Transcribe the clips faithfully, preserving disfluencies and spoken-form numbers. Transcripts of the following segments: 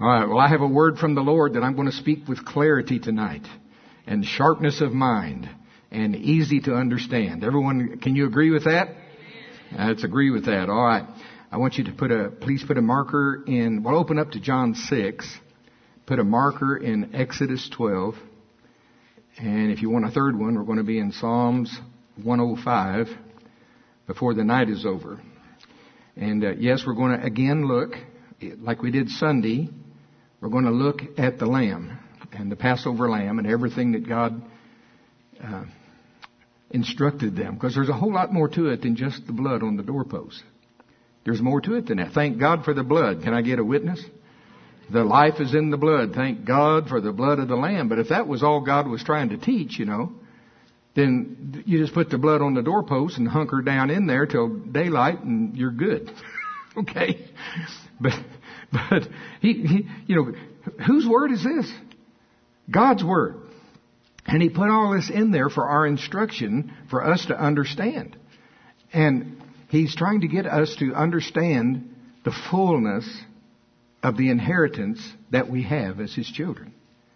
All right, well, I have a word from the Lord that I'm going to speak with clarity tonight and sharpness of mind and easy to understand. Everyone, can you agree with that? Uh, let's agree with that. All right. I want you to put a, please put a marker in, well, open up to John six. Put a marker in Exodus twelve. And if you want a third one, we're going to be in Psalms one oh five before the night is over. And uh, yes, we're going to again look, like we did Sunday, we're going to look at the lamb and the Passover lamb and everything that God uh, instructed them. Because there's a whole lot more to it than just the blood on the doorpost. There's more to it than that. Thank God for the blood. Can I get a witness? The life is in the blood. Thank God for the blood of the lamb. But if that was all God was trying to teach, you know, then you just put the blood on the doorpost and hunker down in there till daylight and you're good. Okay? But, but he, he, you know, whose word is this? God's word. And he put all this in there for our instruction, for us to understand. And he's trying to get us to understand the fullness of the inheritance that we have as his children.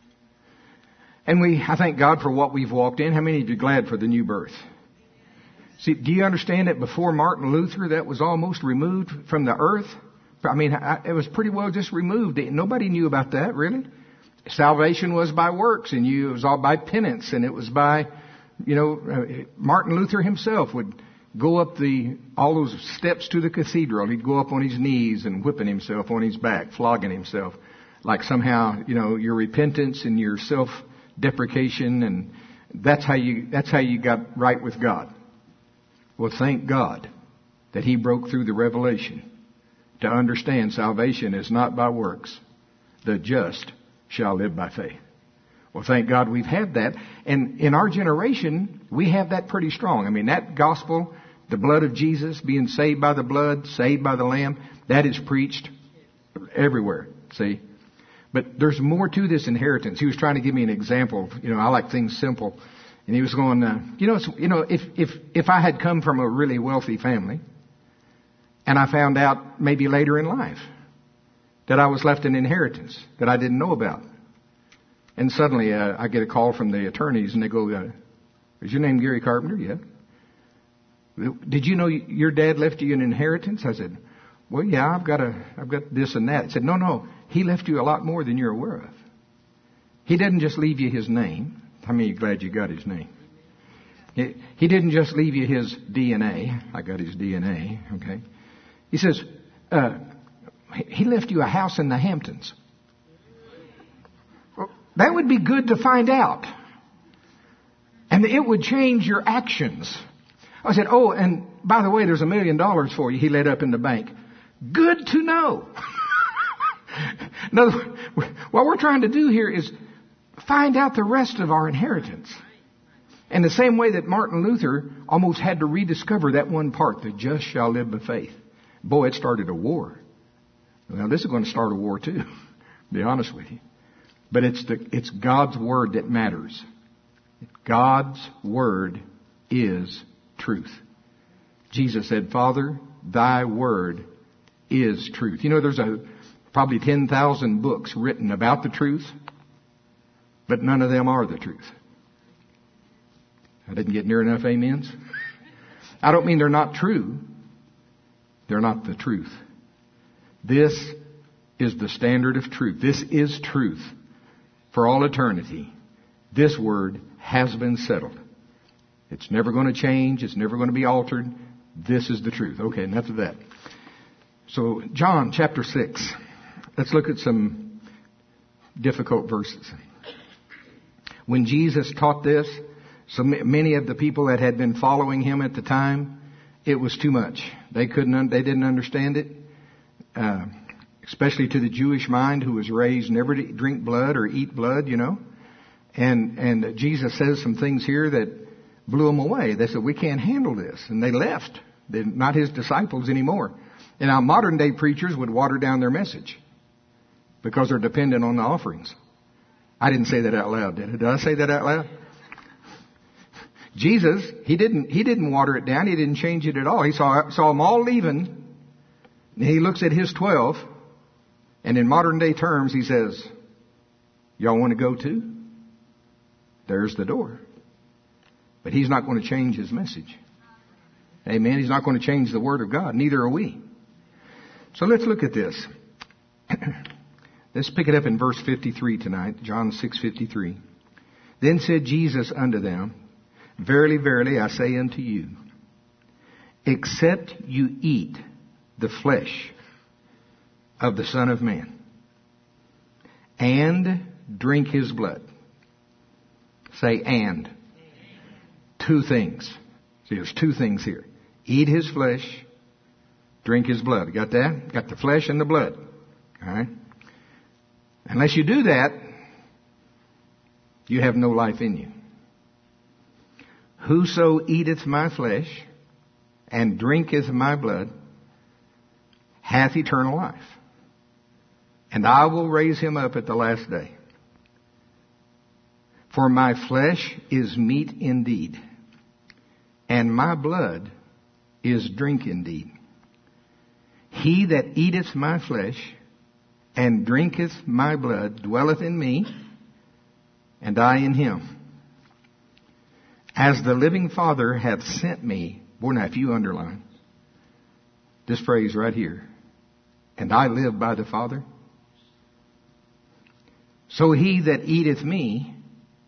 And we, I thank God for what we've walked in. How many of you are glad for the new birth? See, do you understand that before Martin Luther, that was almost removed from the earth? I mean, it was pretty well just removed. Nobody knew about that, really. Salvation was by works, and you, it was all by penance, and it was by, you know, Martin Luther himself would go up the all those steps to the cathedral. He'd go up on his knees and whipping himself on his back, flogging himself, like somehow, you know, your repentance and your self-deprecation, and that's how you that's how you got right with God. Well, thank God that he broke through the revelation to understand salvation is not by works. The just shall live by faith. Well, thank God we've had that. And in our generation, we have that pretty strong. I mean, that gospel, the blood of Jesus, being saved by the blood, saved by the Lamb, that is preached everywhere, see? But there's more to this inheritance. He was trying to give me an example. You know, I like things simple. And he was going, uh, you know, you know, if, if, if I had come from a really wealthy family, and I found out maybe later in life that I was left an inheritance that I didn't know about. And suddenly uh, I get a call from the attorneys and they go, uh, is your name Gary Carpenter? Yeah. Did you know your dad left you an inheritance? I said, well, yeah, I've got a, I've got this and that. He said, no, no, he left you a lot more than you're aware of. He didn't just leave you his name. How many are glad you got his name? He, he didn't just leave you his D N A. I got his D N A. Okay. He says, uh, he left you a house in the Hamptons. Well, that would be good to find out. And it would change your actions. I said, oh, and by the way, there's a million dollars for you. He laid up in the bank. Good to know. In other words, what we're trying to do here is find out the rest of our inheritance. And the same way that Martin Luther almost had to rediscover that one part, the just shall live by faith. Boy, it started a war. Well, this is going to start a war too, to be honest with you. But it's the, it's God's word that matters. God's word is truth. Jesus said, Father, thy word is truth. You know, there's a probably ten thousand books written about the truth, but none of them are the truth. I didn't get near enough amens. I don't mean they're not true. They're not the truth. This is the standard of truth. This is truth for all eternity. This word has been settled. It's never going to change. It's never going to be altered. This is the truth. Okay, enough of that. So, John chapter six. Let's look at some difficult verses. When Jesus taught this, so many of the people that had been following him at the time, it was too much. They couldn't, they didn't understand it. Uh, especially to the Jewish mind who was raised never to drink blood or eat blood, you know. And, and Jesus says some things here that blew them away. They said, we can't handle this. And they left. They're not his disciples anymore. And now modern day preachers would water down their message because they're dependent on the offerings. I didn't say that out loud, did I? Did I say that out loud? Jesus, he didn't, he didn't water it down. He didn't change it at all. He saw, saw them all leaving. And he looks at his twelve And in modern day terms, he says, y'all want to go too? There's the door. But he's not going to change his message. Amen. He's not going to change the Word of God. Neither are we. So let's look at this. Let's pick it up in verse fifty-three tonight. John six fifty-three. Then said Jesus unto them, Verily, verily, I say unto you, except you eat the flesh of the Son of Man and drink his blood. Say and. Two things. See, there's two things here. Eat his flesh, drink his blood. Got that? Got the flesh and the blood. All right? Unless you do that, you have no life in you. Whoso eateth my flesh and drinketh my blood hath eternal life. And I will raise him up at the last day. For my flesh is meat indeed, and my blood is drink indeed. He that eateth my flesh and drinketh my blood dwelleth in me, and I in him. As the living Father hath sent me, boy, now if you underline this phrase right here, and I live by the Father, so he that eateth me,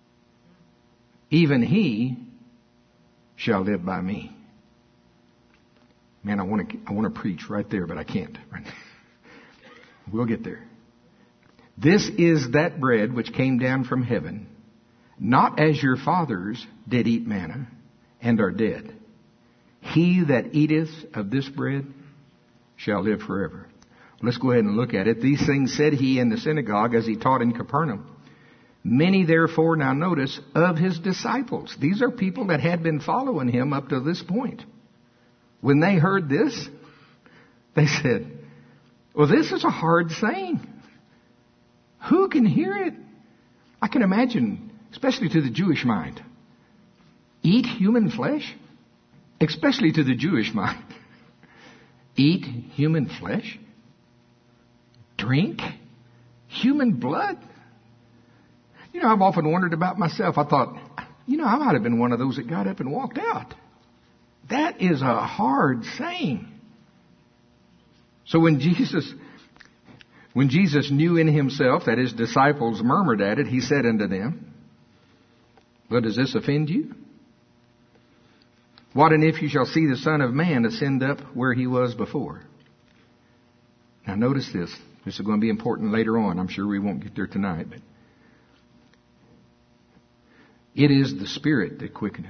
even he shall live by me. Man, I want to I want to preach right there, but I can't. We'll get there. This is that bread which came down from heaven, not as your fathers did eat manna and are dead. He that eateth of this bread shall live forever. Let's go ahead and look at it. These things said he in the synagogue as he taught in Capernaum. Many therefore, now notice, of his disciples. These are people that had been following him up to this point. When they heard this, they said, well, this is a hard saying. Who can hear it? I can imagine, especially to the Jewish mind. Eat human flesh? Especially to the Jewish mind. Eat human flesh? Drink human blood? You know, I've often wondered about myself. I thought, you know, I might have been one of those that got up and walked out. That is a hard saying. So when Jesus, when Jesus knew in himself that his disciples murmured at it, he said unto them, well, does this offend you? What and if you shall see the Son of Man ascend up where he was before? Now notice this. This is going to be important later on. I'm sure we won't get there tonight, but it is the Spirit that quickeneth.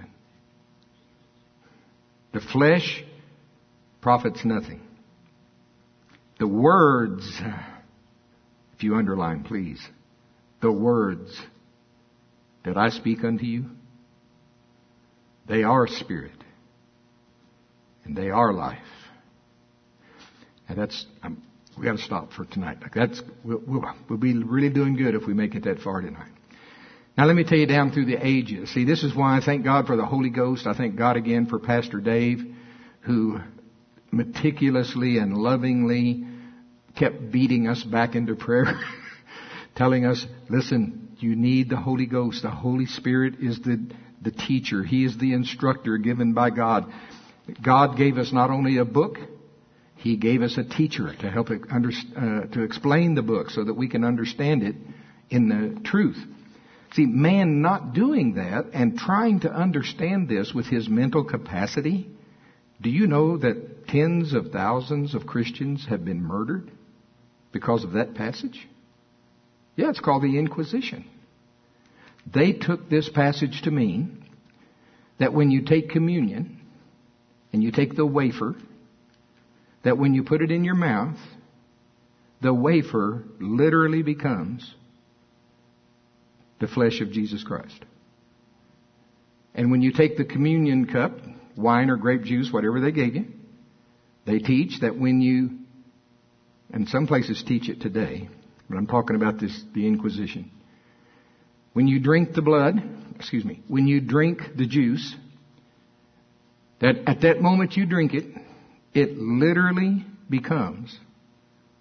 The flesh profits nothing. The words, if you underline, please, the words that I speak unto you, they are spirit and they are life. And that's, um, we got to stop for tonight. That's, we'll, we'll, we'll be really doing good if we make it that far tonight. Now let me tell you down through the ages. See, this is why I thank God for the Holy Ghost. I thank God again for Pastor Dave, who meticulously and lovingly kept beating us back into prayer, telling us, listen, you need the Holy Ghost. The Holy Spirit is the, the teacher. He is the instructor given by God. God gave us not only a book, He gave us a teacher to help it under, uh, to explain the book so that we can understand it in the truth. See, man not doing that and trying to understand this with his mental capacity, do you know that tens of thousands of Christians have been murdered because of that passage? Yeah, it's called the Inquisition. They took this passage to mean that when you take communion and you take the wafer, that when you put it in your mouth, the wafer literally becomes the flesh of Jesus Christ. And when you take the communion cup, wine or grape juice, whatever they gave you, they teach that when you, and some places teach it today, but I'm talking about this, the Inquisition. When you drink the blood, excuse me, when you drink the juice, that at that moment you drink it, it literally becomes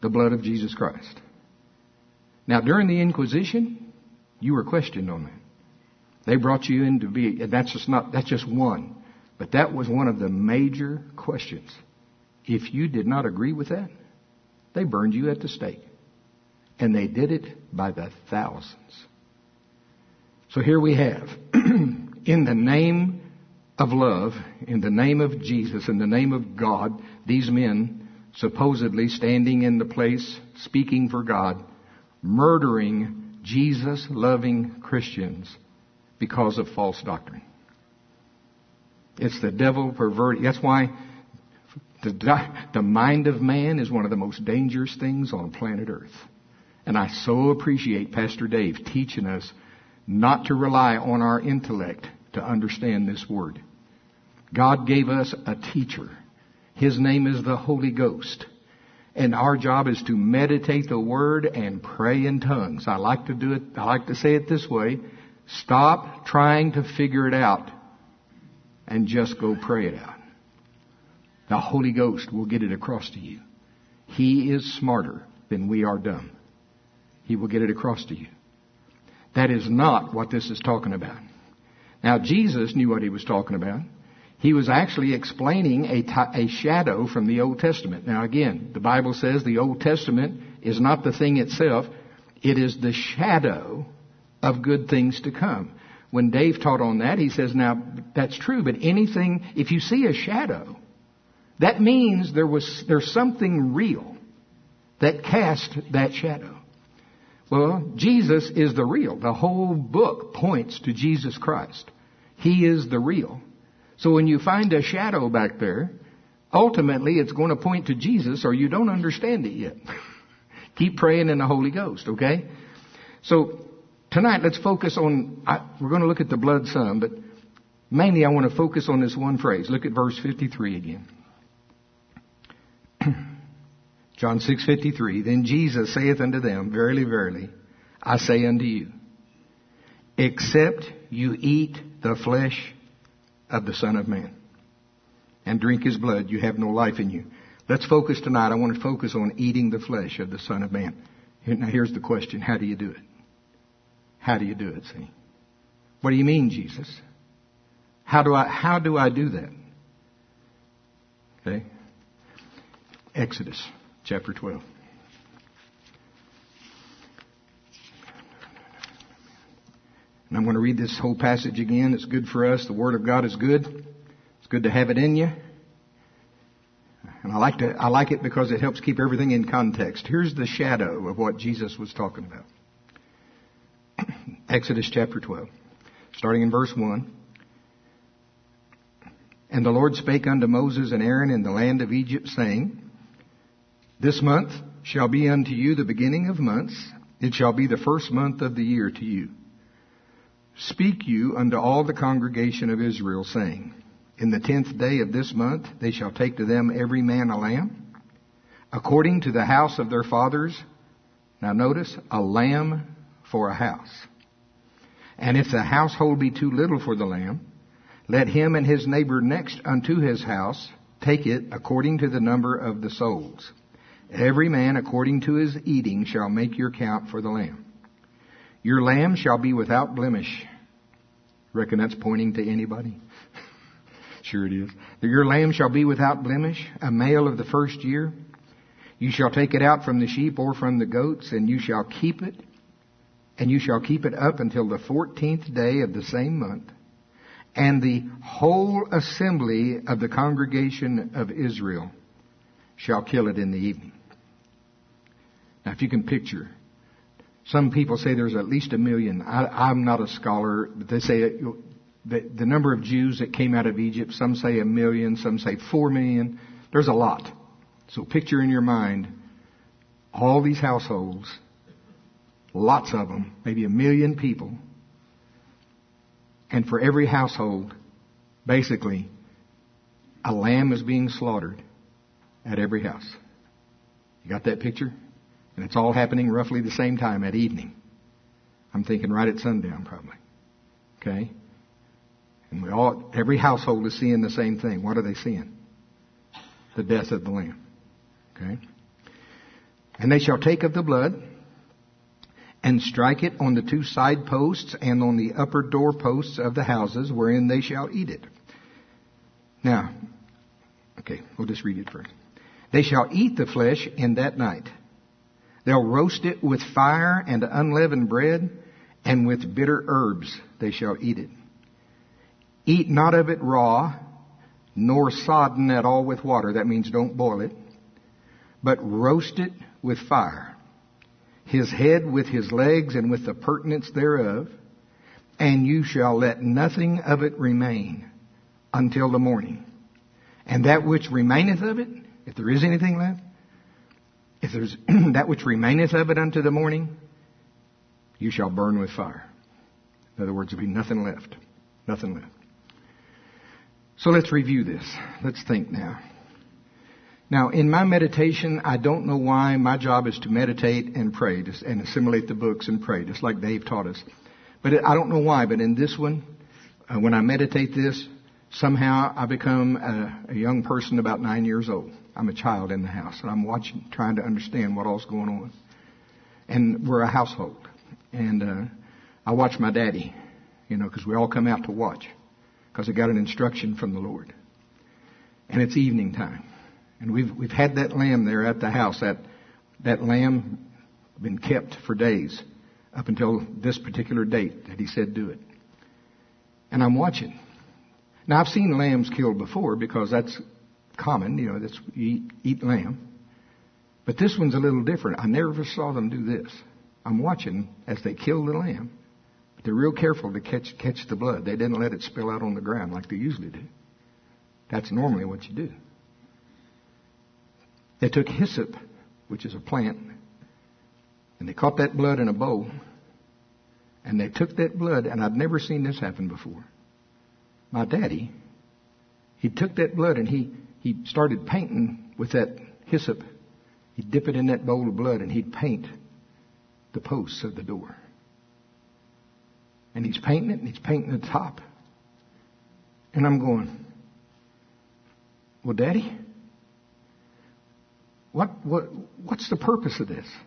the blood of Jesus Christ. Now, during the Inquisition, you were questioned on that. They brought you in to be, and that's just not, that's just one. But that was one of the major questions. If you did not agree with that, they burned you at the stake. And they did it by the thousands. So here we have, in the name of love, in the name of Jesus, in the name of God, these men supposedly standing in the place, speaking for God, murdering Jesus-loving Christians because of false doctrine. It's the devil perverting. That's why the, the mind of man is one of the most dangerous things on planet Earth. And I so appreciate Pastor Dave teaching us not to rely on our intellect to understand this word. God gave us a teacher. His name is the Holy Ghost. And our job is to meditate the word and pray in tongues. I like to do it, I like to say it this way. Stop trying to figure it out and just go pray it out. The Holy Ghost will get it across to you. He is smarter than we are dumb. He will get it across to you. That is not what this is talking about. Now, Jesus knew what he was talking about. He was actually explaining a, t- a shadow from the Old Testament. Now, again, the Bible says the Old Testament is not the thing itself. It is the shadow of good things to come. When Dave taught on that, he says, now, that's true, but anything, if you see a shadow, that means there was there's something real that cast that shadow. Well, Jesus is the real. The whole book points to Jesus Christ. He is the real. So when you find a shadow back there, ultimately it's going to point to Jesus, or you don't understand it yet. Keep praying in the Holy Ghost, okay? So tonight let's focus on, I, we're going to look at the blood some, but mainly I want to focus on this one phrase. Look at verse fifty-three again. John six fifty-three. Then Jesus saith unto them, Verily, verily, I say unto you, except you eat the flesh of the Son of Man and drink his blood, you have no life in you. Let's focus tonight. I want to focus on eating the flesh of the Son of Man. Now here's the question. How do you do it? How do you do it, see? What do you mean, Jesus? How do I, how do I do that? Okay. Exodus chapter twelve. And I'm going to read this whole passage again. It's good for us. The Word of God is good. It's good to have it in you. And I like to, I like it because it helps keep everything in context. Here's the shadow of what Jesus was talking about. Exodus chapter twelve, starting in verse one. And the Lord spake unto Moses and Aaron in the land of Egypt, saying, This month shall be unto you the beginning of months. It shall be the first month of the year to you. Speak you unto all the congregation of Israel, saying, In the tenth day of this month they shall take to them every man a lamb, according to the house of their fathers. Now notice, a lamb for a house. And if the household be too little for the lamb, let him and his neighbor next unto his house take it according to the number of the souls. Every man according to his eating shall make your count for the lamb. Your lamb shall be without blemish. Reckon that's pointing to anybody? Sure it is. Your lamb shall be without blemish, a male of the first year. You shall take it out from the sheep or from the goats, and you shall keep it. And you shall keep it up until the fourteenth day of the same month. And the whole assembly of the congregation of Israel shall kill it in the evening. Now, if you can picture, some people say there's at least a million. I, I'm not a scholar, but they say the, the number of Jews that came out of Egypt, some say a million, some say four million. There's a lot. So picture in your mind all these households, lots of them, maybe a million people. And for every household, basically, a lamb is being slaughtered at every house. You got that picture? And it's all happening roughly the same time at evening. I'm thinking right at sundown probably. Okay? And we all, every household is seeing the same thing. What are they seeing? The death of the lamb. Okay? And they shall take of the blood and strike it on the two side posts and on the upper door posts of the houses wherein they shall eat it. Now, okay, we'll just read it first. They shall eat the flesh in that night. They'll roast it with fire and unleavened bread, and with bitter herbs they shall eat it. Eat not of it raw, nor sodden at all with water. That means don't boil it. But roast it with fire. His head with his legs and with the purtenance thereof. And you shall let nothing of it remain until the morning. And that which remaineth of it, if there is anything left, if there's that which remaineth of it unto the morning, you shall burn with fire. In other words, there'll be nothing left. Nothing left. So let's review this. Let's think now. Now, in my meditation, I don't know why my job is to meditate and pray and assimilate the books and pray, just like Dave taught us. But it, I don't know why, but in this one, uh, when I meditate this, somehow I become a, a young person about nine years old. I'm a child in the house, and I'm watching, trying to understand what all's going on. And we're a household. And uh, I watch my daddy, you know, because we all come out to watch, because I got an instruction from the Lord. And it's evening time. And we've we've had that lamb there at the house. That that lamb been kept for days up until this particular date that he said do it. And I'm watching. Now I've seen lambs killed before because that's common. You know, that's you eat, eat lamb. But this one's a little different. I never saw them do this. I'm watching as they kill the lamb. But they're real careful to catch catch the blood. They didn't let it spill out on the ground like they usually do. That's normally what you do. They took hyssop, which is a plant, and they caught that blood in a bowl, and they took that blood, and I'd never seen this happen before. My daddy, he took that blood and he, he started painting with that hyssop. He'd dip it in that bowl of blood and he'd paint the posts of the door. And he's painting it and he's painting the top. And I'm going, well, Daddy, What, what, what's the purpose of this?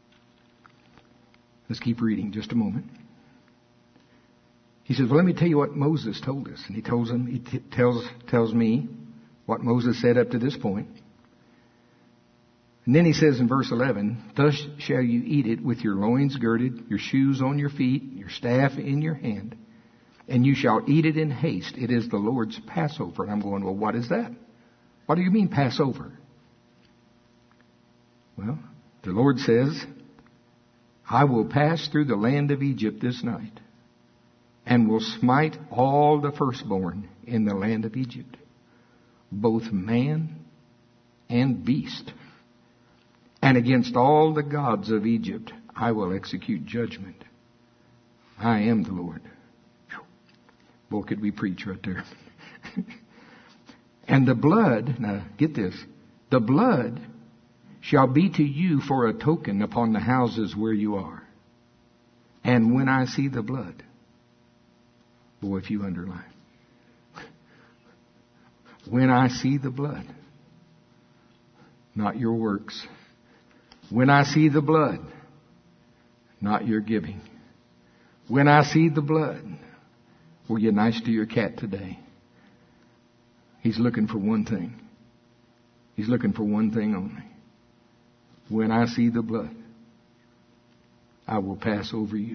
Let's keep reading just a moment. He says, well, let me tell you what Moses told us. And he tells him, he t- tells, tells me what Moses said up to this point. And then he says in verse eleven, thus shall you eat it with your loins girded, your shoes on your feet, your staff in your hand, and you shall eat it in haste. It is the Lord's Passover. And I'm going, well, what is that? What do you mean Passover? Well, the Lord says, I will pass through the land of Egypt this night and will smite all the firstborn in the land of Egypt, both man and beast. And against all the gods of Egypt I will execute judgment. I am the Lord. Boy, could we preach right there. And the blood, now get this, the blood shall be to you for a token upon the houses where you are. And when I see the blood, boy, if you underline, when I see the blood, not your works, when I see the blood, not your giving, when I see the blood, were you nice to your cat today? He's looking for one thing. He's looking for one thing only. When I see the blood, I will pass over you.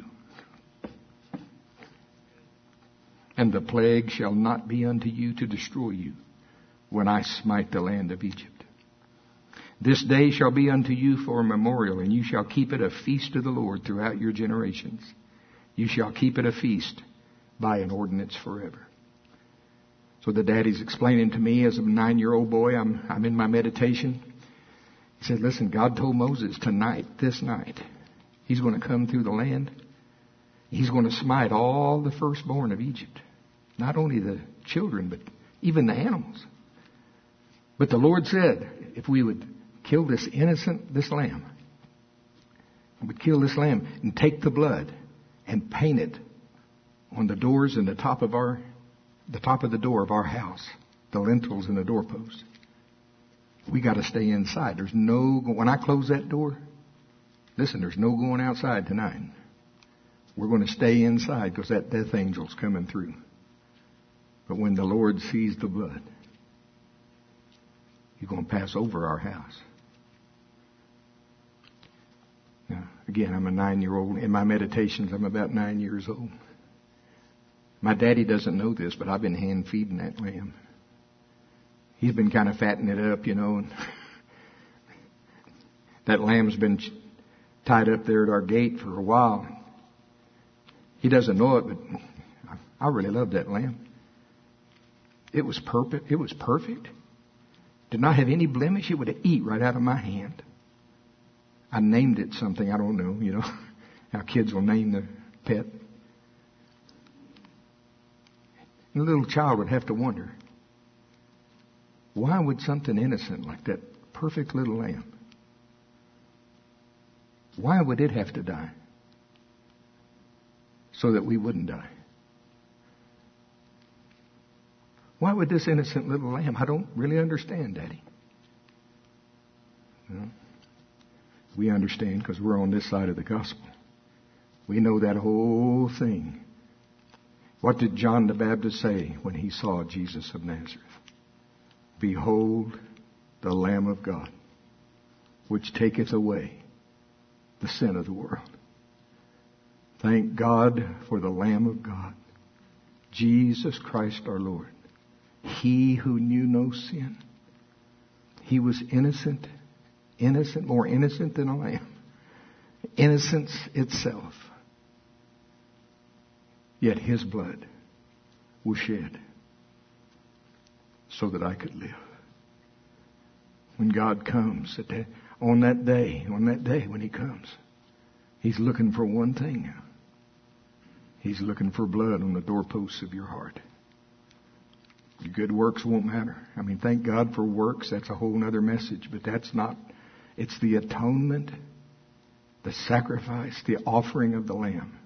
And the plague shall not be unto you to destroy you when I smite the land of Egypt. This day shall be unto you for a memorial, and you shall keep it a feast to the Lord throughout your generations. You shall keep it a feast by an ordinance forever. So the daddy's explaining to me as a nine-year-old boy, I'm, I'm in my meditation. He said, listen, God told Moses tonight, this night, he's going to come through the land. He's going to smite all the firstborn of Egypt. Not only the children, but even the animals. But the Lord said, if we would kill this innocent, this lamb, we would kill this lamb and take the blood and paint it on the doors and the top of our, the top of the door of our house, the lintels and the doorposts. We got to stay inside. There's no, when I close that door, listen, there's no going outside tonight. We're going to stay inside because that death angel's coming through. But when the Lord sees the blood, He's going to pass over our house. Now, again, I'm a nine-year-old. In my meditations, I'm about nine years old. My daddy doesn't know this, but I've been hand feeding that lamb. He's been kind of fattening it up, you know. And that lamb's been tied up there at our gate for a while. He doesn't know it, but I really love that lamb. It was perfect. It was perfect. Did not have any blemish. It would eat right out of my hand. I named it something. I don't know, you know, how kids will name the pet. And a little child would have to wonder, why would something innocent like that perfect little lamb, why would it have to die so that we wouldn't die? Why would this innocent little lamb? I don't really understand, Daddy. Well, we understand because we're on this side of the gospel. We know that whole thing. What did John the Baptist say when he saw Jesus of Nazareth? Behold, the Lamb of God, which taketh away the sin of the world. Thank God for the Lamb of God, Jesus Christ our Lord. He who knew no sin. He was innocent, innocent, more innocent than a lamb. Innocence itself. Yet His blood was shed so that I could live. When God comes, at that, on that day, on that day when He comes, He's looking for one thing now. He's looking for blood on the doorposts of your heart. Your good works won't matter. I mean, thank God for works. That's a whole other message. But that's not, it's the atonement, the sacrifice, the offering of the Lamb.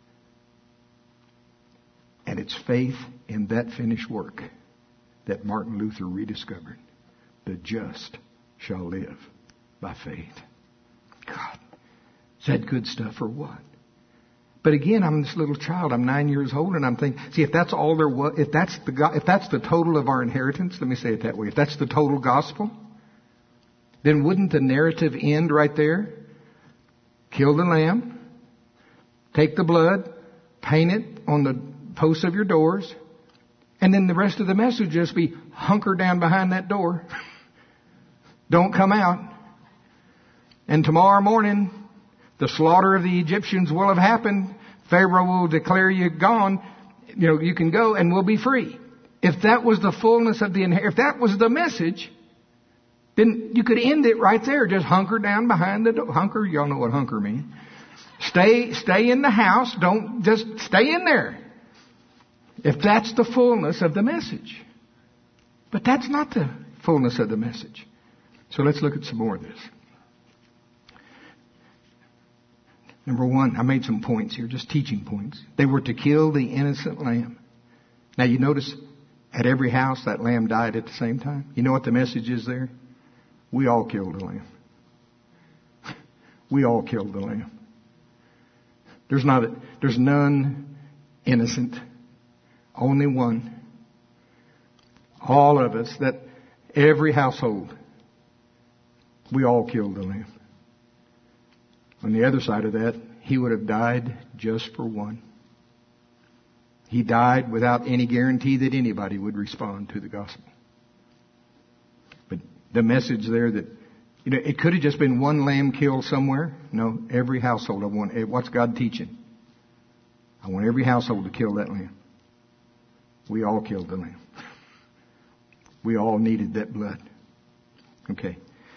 And it's faith in that finished work that Martin Luther rediscovered. The just shall live by faith. God, is that good stuff or what? But again, I'm this little child. I'm nine years old, and I'm thinking, see, if that's all there was, if that's the if that's the total of our inheritance, let me say it that way. If that's the total gospel, then wouldn't the narrative end right there? Kill the lamb, take the blood, paint it on the posts of your doors, and then the rest of the message just be hunker down behind that door. Don't come out. And tomorrow morning, the slaughter of the Egyptians will have happened. Pharaoh will declare you gone. You know, you can go and we'll be free. If that was the fullness of the, if that was the message, then you could end it right there. Just hunker down behind the door. Hunker, y'all know what hunker means. Stay, stay in the house. Don't just stay in there. If that's the fullness of the message. But that's not the fullness of the message. So let's look at some more of this. Number one, I made some points here, just teaching points. They were to kill the innocent lamb. Now you notice at every house that lamb died at the same time. You know what the message is there? We all killed the lamb. We all killed the lamb. There's not, a, there's none innocent. Only one. All of us, that every household, we all killed the lamb. On the other side of that, He would have died just for one. He died without any guarantee that anybody would respond to the gospel. But the message there that, you know, it could have just been one lamb killed somewhere. No, every household. I want, what's God teaching? I want every household to kill that lamb. We all killed the lamb. We all needed that blood. Okay.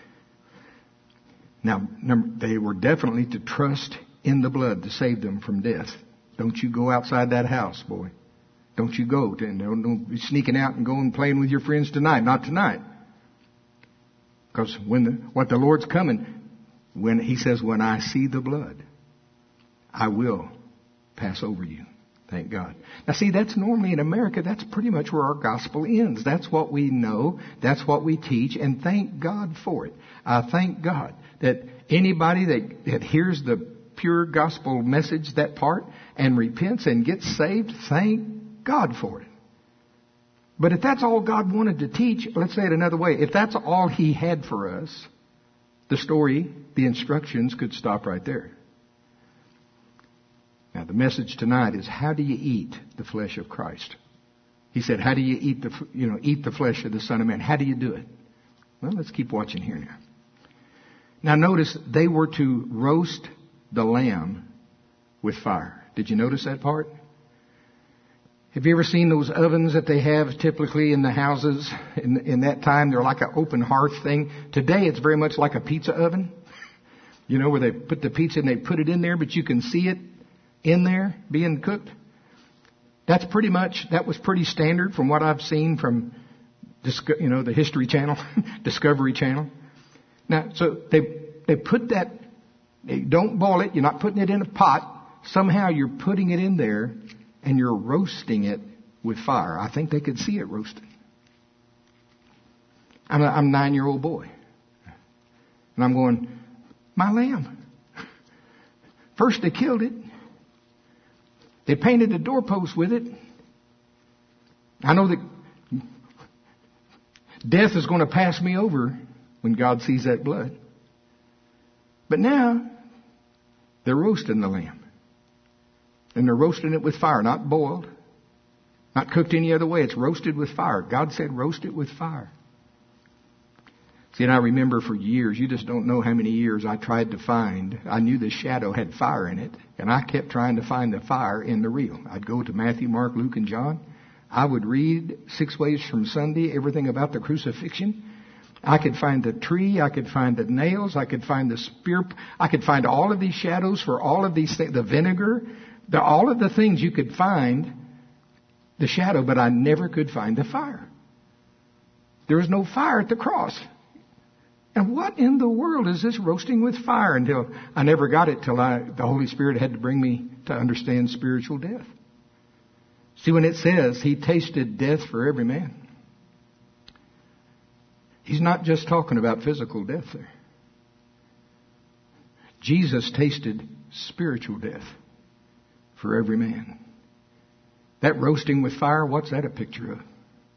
Now, number, they were definitely to trust in the blood to save them from death. Don't you go outside that house, boy. Don't you go. To, don't, don't be sneaking out and going playing with your friends tonight. Not tonight. Because when the, what the Lord's coming, when He says, when I see the blood, I will pass over you. Thank God. Now see, that's normally in America, that's pretty much where our gospel ends. That's what we know. That's what we teach. And thank God for it. I thank God that anybody that, that hears the pure gospel message, that part, and repents and gets saved, thank God for it. But if that's all God wanted to teach, let's say it another way. If that's all He had for us, the story, the instructions could stop right there. Now, the message tonight is, how do you eat the flesh of Christ? He said, how do you eat the, you know, eat the flesh of the Son of Man? How do you do it? Well, let's keep watching here now. Now, notice they were to roast the lamb with fire. Did you notice that part? Have you ever seen those ovens that they have typically in the houses? In, in that time, they're like an open hearth thing. Today, it's very much like a pizza oven. You know, where they put the pizza and they put it in there, but you can see it in there being cooked. That's pretty much, that was pretty standard from what I've seen from, you know, the History Channel, Discovery Channel. Now, so they they put that, they don't boil it, you're not putting it in a pot. Somehow you're putting it in there and you're roasting it with fire. I think they could see it roasted. I'm a, I'm a nine-year-old boy. And I'm going, my lamb. First they killed it. They painted the doorpost with it. I know that death is going to pass me over when God sees that blood. But now, they're roasting the lamb. And they're roasting it with fire, not boiled, not cooked any other way. It's roasted with fire. God said roast it with fire. See, and I remember for years, you just don't know how many years I tried to find. I knew the shadow had fire in it, and I kept trying to find the fire in the real. I'd go to Matthew, Mark, Luke, and John. I would read Six Ways from Sunday, everything about the crucifixion. I could find the tree, I could find the nails, I could find the spear, I could find all of these shadows for all of these things, the vinegar, the, all of the things you could find, the shadow, but I never could find the fire. There was no fire at the cross. And what in the world is this roasting with fire? Until I never got it till I, the Holy Spirit had to bring me to understand spiritual death. See, when it says He tasted death for every man, He's not just talking about physical death there. Jesus tasted spiritual death for every man. That roasting with fire, what's that a picture of?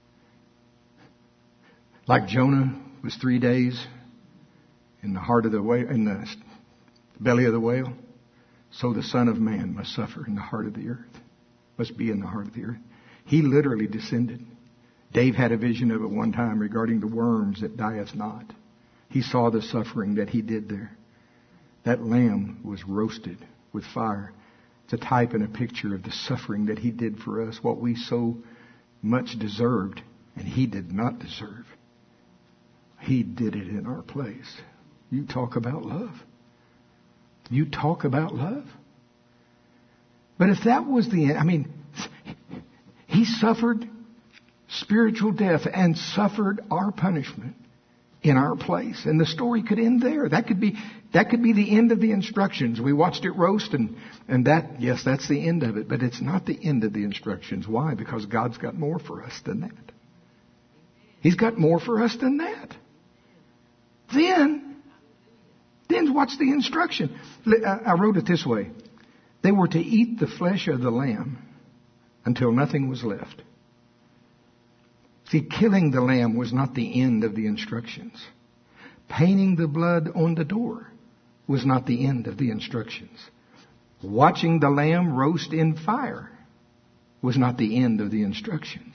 Like Jonah was three days in the heart of the whale, in the belly of the whale, so the Son of Man must suffer in the heart of the earth. Must be in the heart of the earth. He literally descended. Dave had a vision of it one time regarding the worms that dieth not. He saw the suffering that He did there. That lamb was roasted with fire. It's a type and a picture of the suffering that He did for us, what we so much deserved, and He did not deserve. He did it in our place. You talk about love. You talk about love. But if that was the end, I mean, He suffered spiritual death and suffered our punishment in our place. And the story could end there. That could be, that could be the end of the instructions. We watched it roast and, and that, yes, that's the end of it. But it's not the end of the instructions. Why? Because God's got more for us than that. He's got more for us than that. Then, then what's the instruction? I wrote it this way. They were to eat the flesh of the lamb until nothing was left. See, killing the lamb was not the end of the instructions. Painting the blood on the door was not the end of the instructions. Watching the lamb roast in fire was not the end of the instructions.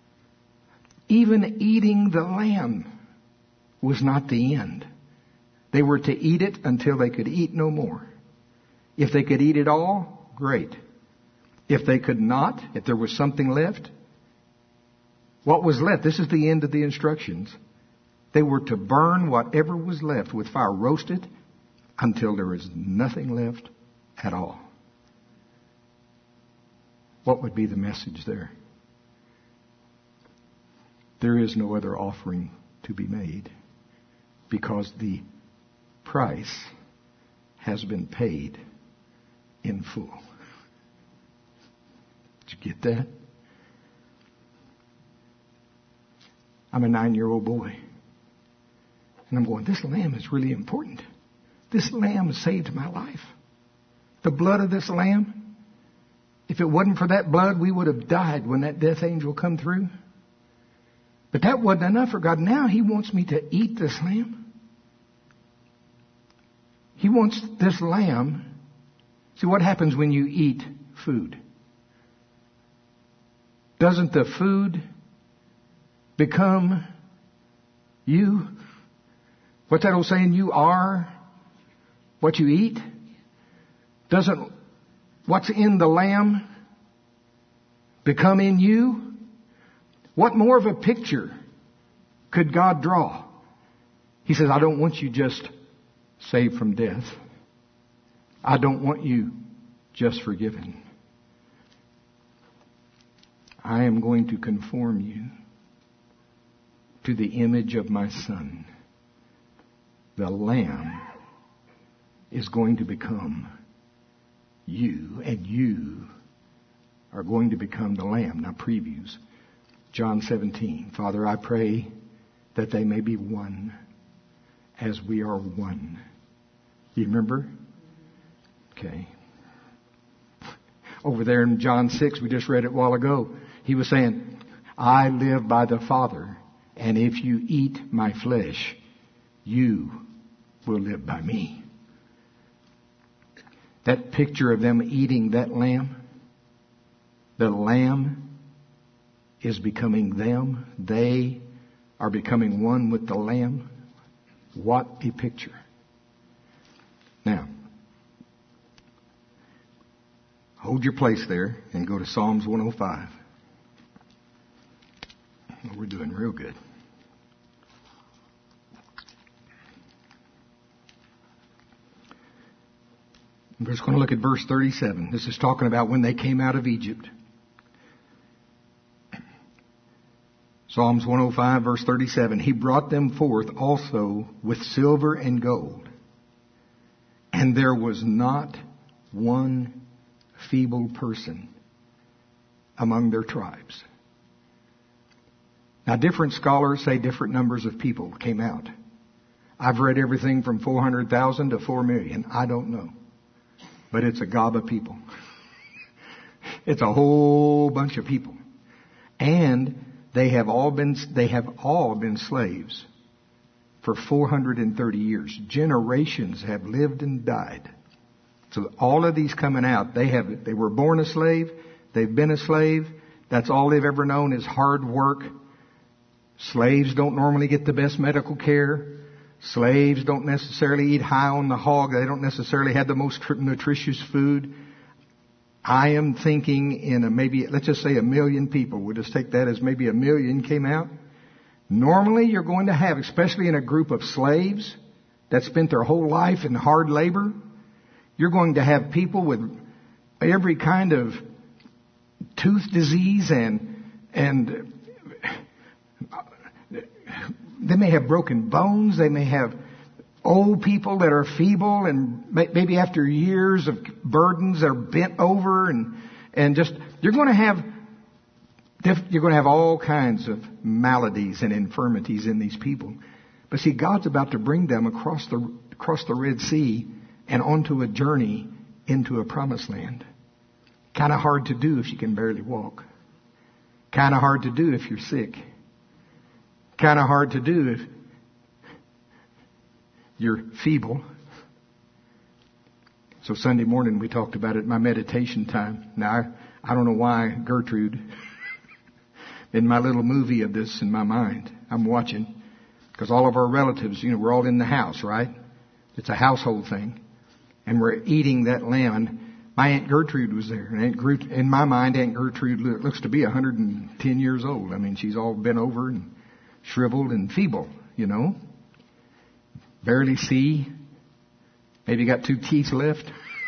Even eating the lamb was not the end. They were to eat it until they could eat no more. If they could eat it all, great. If they could not, if there was something left, what was left? This is the end of the instructions. They were to burn whatever was left with fire, roast it until there was nothing left at all. What would be the message there? There is no other offering to be made because the price has been paid in full. Get that? I'm a nine-year-old boy. And I'm going, this lamb is really important. This lamb saved my life. The blood of this lamb, if it wasn't for that blood, we would have died when that death angel come through. But that wasn't enough for God. Now He wants me to eat this lamb. He wants this lamb. See, what happens when you eat food? Doesn't the food become you? What's that old saying? You are what you eat. Doesn't what's in the lamb become in you? What more of a picture could God draw? He says, I don't want you just saved from death. I don't want you just forgiven. I am going to conform you to the image of my Son. The Lamb is going to become you, and you are going to become the Lamb. Now, previews. John seventeen. Father, I pray that they may be one as we are one. You remember? Okay. Over there in John six, we just read it a while ago. He was saying, I live by the Father, and if you eat my flesh, you will live by me. That picture of them eating that lamb, the lamb is becoming them. They are becoming one with the lamb. What a picture. Now, hold your place there and go to Psalms one oh five. We're doing real good. We're just going to look at verse thirty-seven. This is talking about when they came out of Egypt. Psalms one oh five, verse thirty-seven. He brought them forth also with silver and gold, and there was not one feeble person among their tribes. Now, different scholars say different numbers of people came out. I've read everything from four hundred thousand to four million. I don't know. But it's a gob of people. It's a whole bunch of people. And they have all been, they have all been slaves for four hundred thirty years. Generations have lived and died. So all of these coming out, they have, they were born a slave. They've been a slave. That's all they've ever known is hard work. Slaves don't normally get the best medical care. Slaves don't necessarily eat high on the hog. They don't necessarily have the most nutritious food. I am thinking in a maybe, let's just say a million people. We'll just take that as maybe a million came out. Normally you're going to have, especially in a group of slaves that spent their whole life in hard labor, you're going to have people with every kind of tooth disease and, and they may have broken bones. They may have old people that are feeble and maybe after years of burdens they're bent over and, and just, you're going to have, you're going to have all kinds of maladies and infirmities in these people. But see, God's about to bring them across the, across the Red Sea and onto a journey into a promised land. Kind of hard to do if you can barely walk. Kind of hard to do if you're sick. Kind of hard to do if you're feeble. So Sunday morning we talked about it in my meditation time. Now, I, I don't know why Gertrude, in my little movie of this in my mind, I'm watching, because all of our relatives, you know, we're all in the house, right? It's a household thing. And we're eating that lamb. And my Aunt Gertrude was there. And Aunt Gertrude, in my mind, Aunt Gertrude looks to be one hundred ten years old. I mean, she's all bent over and shriveled and feeble, you know. Barely see. Maybe got two teeth left.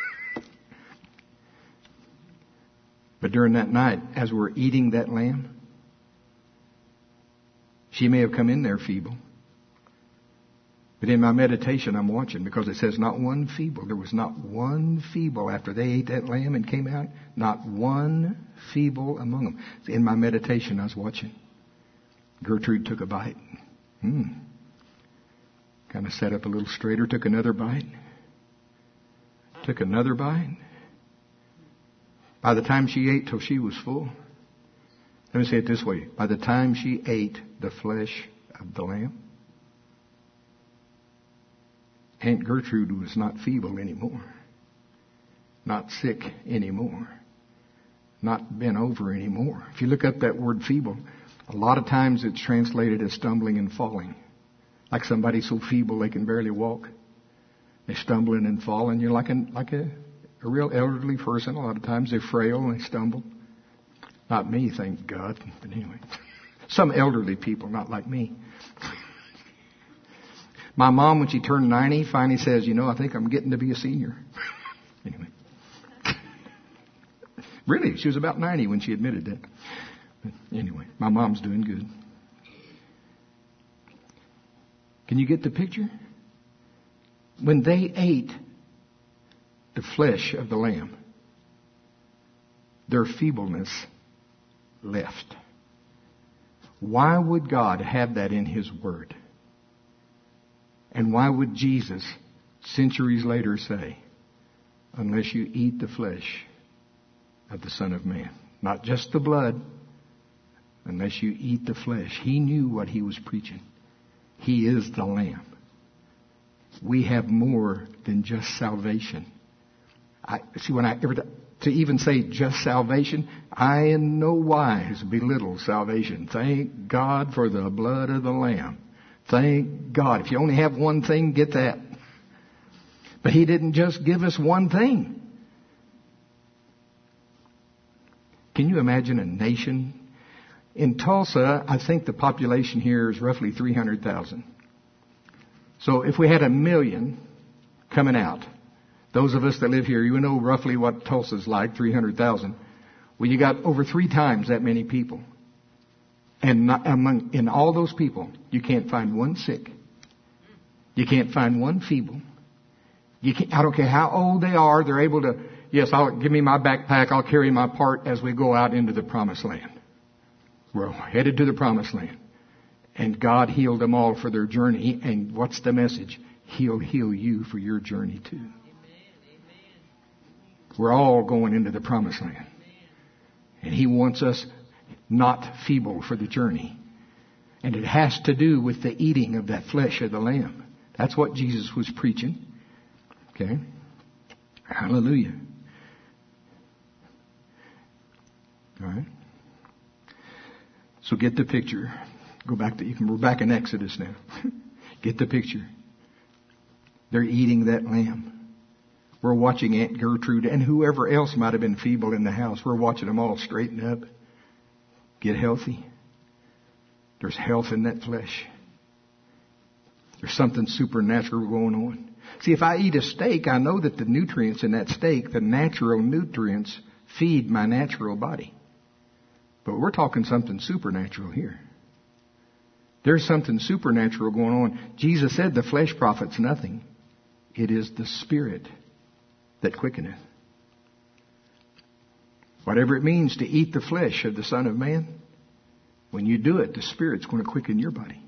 But during that night, as we're eating that lamb, she may have come in there feeble. But in my meditation, I'm watching because it says not one feeble. There was not one feeble after they ate that lamb and came out. Not one feeble among them. In my meditation, I was watching. Gertrude took a bite. Hmm. Kind of sat up a little straighter, took another bite. Took another bite. By the time she ate till she was full. Let me say it this way. By the time she ate the flesh of the lamb, Aunt Gertrude was not feeble anymore. Not sick anymore. Not bent over anymore. If you look up that word feeble, a lot of times it's translated as stumbling and falling. Like somebody so feeble they can barely walk. They're stumbling and falling. You're like, an, like a, a real elderly person. A lot of times they're frail and they stumble. Not me, thank God. But anyway, some elderly people, not like me. My mom, when she turned ninety, finally says, you know, I think I'm getting to be a senior. Anyway. Really, she was about ninety when she admitted that. But anyway, my mom's doing good. Can you get the picture? When they ate the flesh of the lamb, their feebleness left. Why would God have that in His Word? And why would Jesus, centuries later, say, unless you eat the flesh of the Son of Man, not just the blood, unless you eat the flesh. He knew what He was preaching. He is the Lamb. We have more than just salvation. I see when I ever to even say just salvation, I in no wise belittle salvation. Thank God for the blood of the Lamb. Thank God. If you only have one thing, get that. But He didn't just give us one thing. Can you imagine a nation? In Tulsa, I think the population here is roughly three hundred thousand. So if we had a million coming out, those of us that live here, you know roughly what Tulsa's like, three hundred thousand. Well, you got over three times that many people. And not, among, in all those people, you can't find one sick. You can't find one feeble. You can't, I don't care how old they are, they're able to, yes, I'll give me my backpack, I'll carry my part as we go out into the promised land. We're headed to the promised land. And God healed them all for their journey. And what's the message? He'll heal you for your journey too. Amen. We're all going into the promised land. And He wants us not feeble for the journey. And it has to do with the eating of that flesh of the lamb. That's what Jesus was preaching. Okay? Hallelujah. All right. So get the picture. Go back to, you can, we're back in Exodus now. Get the picture. They're eating that lamb. We're watching Aunt Gertrude and whoever else might have been feeble in the house. We're watching them all straighten up. Get healthy. There's health in that flesh. There's something supernatural going on. See, if I eat a steak, I know that the nutrients in that steak, the natural nutrients, feed my natural body. But we're talking something supernatural here. There's something supernatural going on. Jesus said the flesh profits nothing. It is the Spirit that quickeneth. Whatever it means to eat the flesh of the Son of Man, when you do it, the Spirit's going to quicken your body.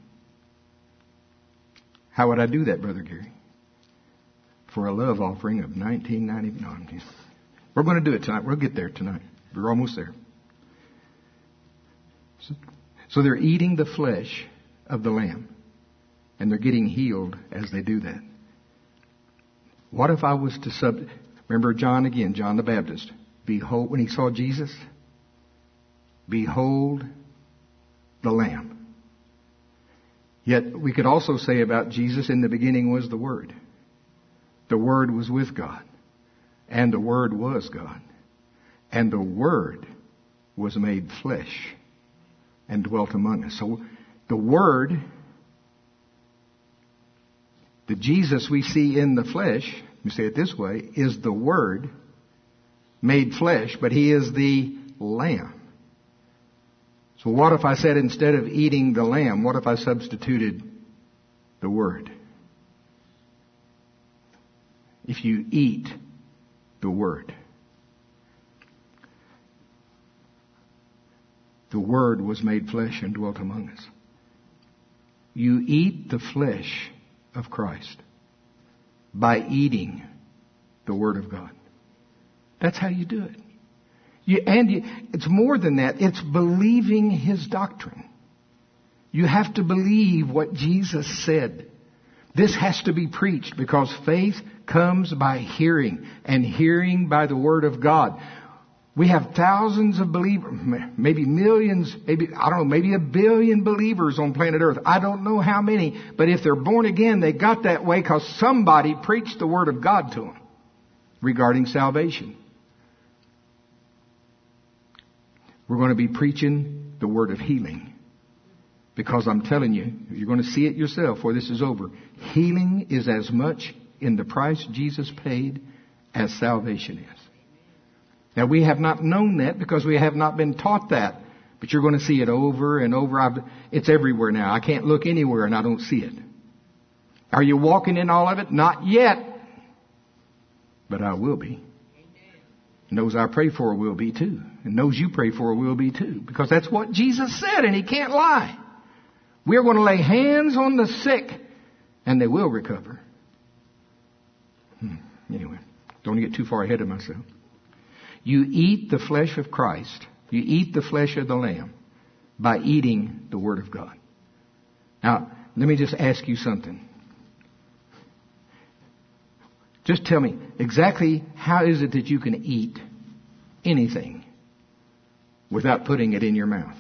How would I do that, Brother Gary? For a love offering of nineteen ninety-nine. We're going to do it tonight. We'll get there tonight. We're almost there. So, so they're eating the flesh of the lamb, and they're getting healed as they do that. What if I was to sub... Remember John again, John the Baptist. Behold, when he saw Jesus, behold the Lamb. Yet we could also say about Jesus, in the beginning was the Word. The Word was with God, and the Word was God. And the Word was made flesh and dwelt among us. So the Word, the Jesus we see in the flesh, let me say it this way, is the Word made flesh, but He is the Lamb. So what if I said instead of eating the lamb, what if I substituted the Word? if you eat the Word. The Word was made flesh and dwelt among us. You eat the flesh of Christ by eating the Word of God. That's how you do it. You, and you, it's more than that. It's believing His doctrine. You have to believe what Jesus said. This has to be preached because faith comes by hearing, and hearing by the Word of God. We have thousands of believers, maybe millions, maybe, I don't know, maybe a billion believers on planet Earth. I don't know how many, but if they're born again, they got that way because somebody preached the Word of God to them regarding salvation. We're going to be preaching the word of healing. Because I'm telling you, you're going to see it yourself before this is over. Healing is as much in the price Jesus paid as salvation is. Now, we have not known that because we have not been taught that. But you're going to see it over and over. I've, it's everywhere now. I can't look anywhere and I don't see it. Are you walking in all of it? Not yet. But I will be. And those I pray for will be too. And those you pray for will be too. Because that's what Jesus said and He can't lie. We're going to lay hands on the sick and they will recover. Hmm. Anyway, don't get too far ahead of myself. You eat the flesh of Christ. You eat the flesh of the Lamb by eating the Word of God. Now, let me just ask you something. Just tell me, exactly how is it that you can eat anything without putting it in your mouth?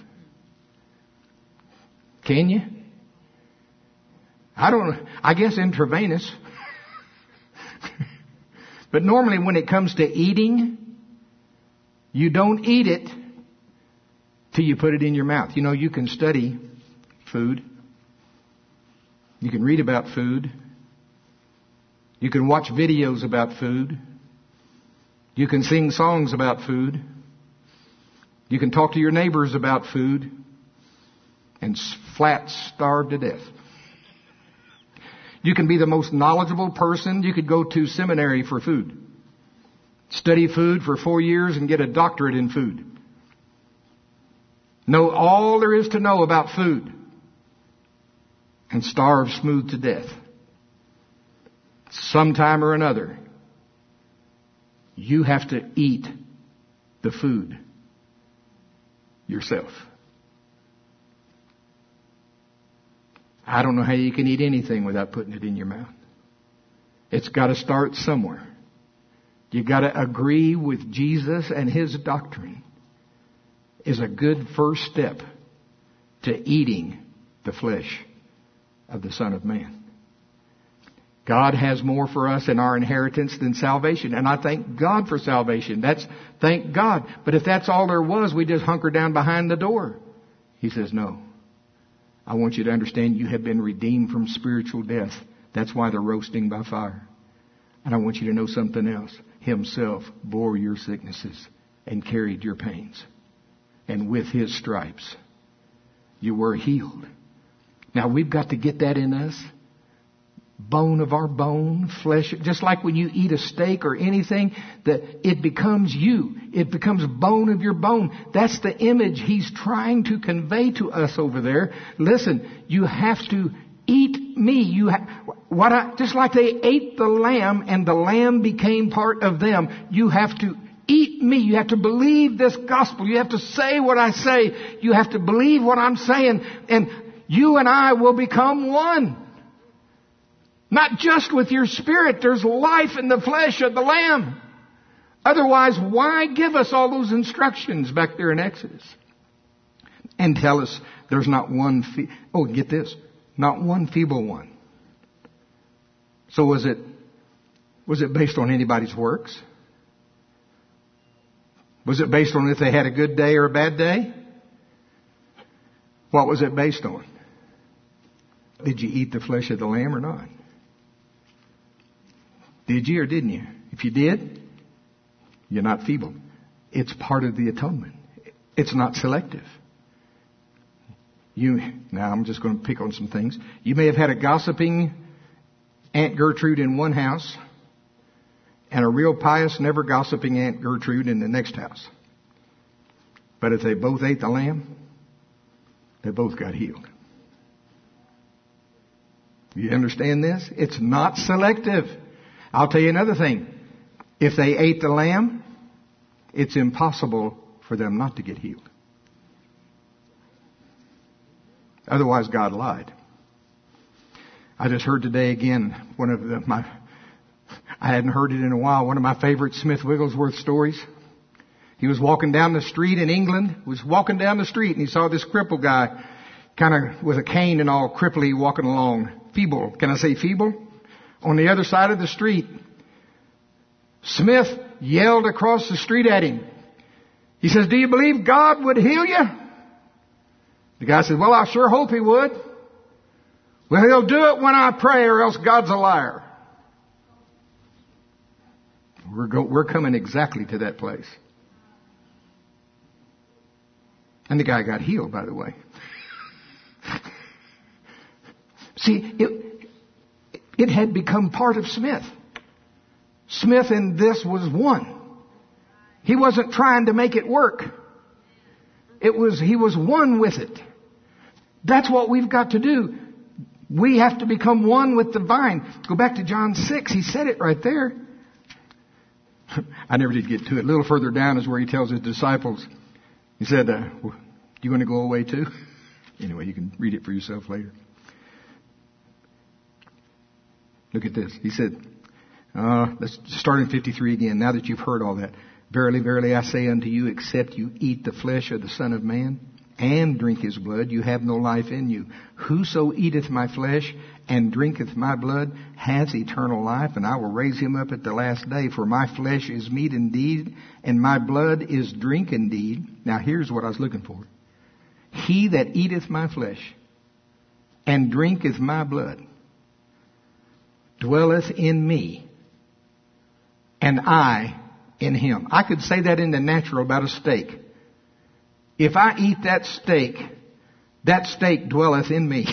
Can you? I don't know. I guess intravenous. But normally when it comes to eating, you don't eat it till you put it in your mouth. You know, you can study food. You can read about food. You can watch videos about food. You can sing songs about food. You can talk to your neighbors about food and flat starve to death. You can be the most knowledgeable person. You could go to seminary for food. Study food for four years and get a doctorate in food. Know all there is to know about food and starve smooth to death. Sometime or another, you have to eat the food yourself. I don't know how you can eat anything without putting it in your mouth. It's got to start somewhere. You got to agree with Jesus and His doctrine is a good first step to eating the flesh of the Son of Man. God has more for us in our inheritance than salvation. And I thank God for salvation. That's, thank God. But if that's all there was, we just hunker down behind the door. He says, no. I want you to understand you have been redeemed from spiritual death. That's why they're roasting by fire. And I want you to know something else. Himself bore your sicknesses and carried your pains. And with His stripes, you were healed. Now we've got to get that in us. Bone of our bone, flesh, just like when you eat a steak or anything, that it becomes you. It becomes bone of your bone. That's the image He's trying to convey to us over there. Listen, you have to eat me. You ha- what I, just like they ate the lamb and the lamb became part of them, you have to eat me. You have to believe this gospel. You have to say what I say. You have to believe what I'm saying. And you and I will become one. Not just with your spirit. There's life in the flesh of the Lamb. Otherwise, why give us all those instructions back there in Exodus? And tell us there's not one, fe- oh, get this, not one feeble one. So was it, was it based on anybody's works? Was it based on if they had a good day or a bad day? What was it based on? Did you eat the flesh of the Lamb or not? Did you or didn't you? If you did, you're not feeble. It's part of the atonement. It's not selective. You, now I'm just going to pick on some things. You may have had a gossiping Aunt Gertrude in one house and a real pious, never gossiping Aunt Gertrude in the next house. But if they both ate the lamb, they both got healed. You understand this? It's not selective. I'll tell you another thing. If they ate the lamb, it's impossible for them not to get healed. Otherwise, God lied. I just heard today again one of the, my, I hadn't heard it in a while, one of my favorite Smith Wigglesworth stories. He was walking down the street in England, was walking down the street, and he saw this crippled guy, kind of with a cane and all cripply walking along. Feeble. Can I say feeble? On the other side of the street. Smith yelled across the street at him. He says, "Do you believe God would heal you?" The guy says, "Well, I sure hope He would." "Well, He'll do it when I pray, or else God's a liar." We're, go, we're coming exactly to that place. And the guy got healed, by the way. See, it, it had become part of Smith. Smith and this was one. He wasn't trying to make it work. It was, he was one with it. That's what we've got to do. We have to become one with the vine. Go back to John six. He said it right there. I never did get to it. A little further down is where he tells his disciples. He said, uh, "You going to go away too?" Anyway, you can read it for yourself later. Look at this. He said, uh, let's start in fifty-three again. Now that you've heard all that. "Verily, verily, I say unto you, except you eat the flesh of the Son of Man and drink His blood, you have no life in you. Whoso eateth my flesh and drinketh my blood has eternal life, and I will raise him up at the last day. For my flesh is meat indeed, and my blood is drink indeed." Now here's what I was looking for. "He that eateth my flesh and drinketh my blood dwelleth in me, and I in him." I could say that in the natural about a steak. If I eat that steak, that steak dwelleth in me.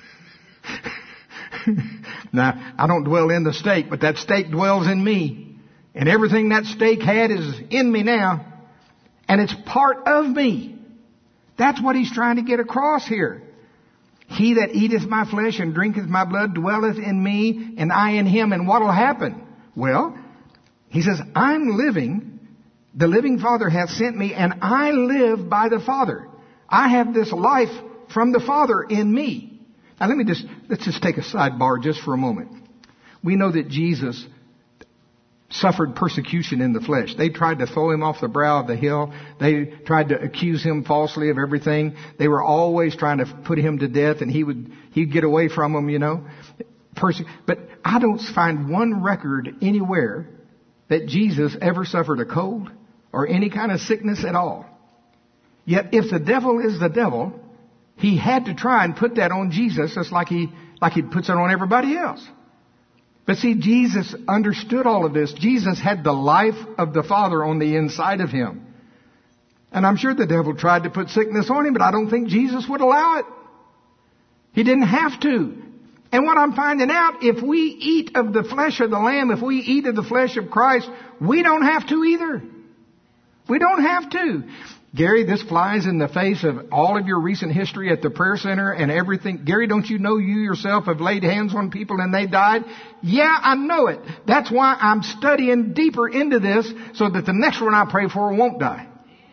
Now, I don't dwell in the steak, but that steak dwells in me. And everything that steak had is in me now. And it's part of me. That's what he's trying to get across here. "He that eateth my flesh and drinketh my blood dwelleth in me, and I in him." And what'll happen? Well, he says, I'm living. The living Father hath sent me, and I live by the Father. I have this life from the Father in me. Now let me just, let's just take a sidebar just for a moment. We know that Jesus suffered persecution in the flesh. They tried to throw him off the brow of the hill. They tried to accuse him falsely of everything. They were always trying to put him to death, and he would, he'd get away from them, you know. Perse- but I don't find one record anywhere that Jesus ever suffered a cold or any kind of sickness at all. Yet if the devil is the devil, he had to try and put that on Jesus just like he, like he puts it on everybody else. But see, Jesus understood all of this. Jesus had the life of the Father on the inside of him. And I'm sure the devil tried to put sickness on him, but I don't think Jesus would allow it. He didn't have to. And what I'm finding out, if we eat of the flesh of the Lamb, if we eat of the flesh of Christ, we don't have to either. We don't have to. Gary, this flies in the face of all of your recent history at the prayer center and everything. Gary, don't you know you yourself have laid hands on people and they died? Yeah, I know it. That's why I'm studying deeper into this so that the next one I pray for won't die.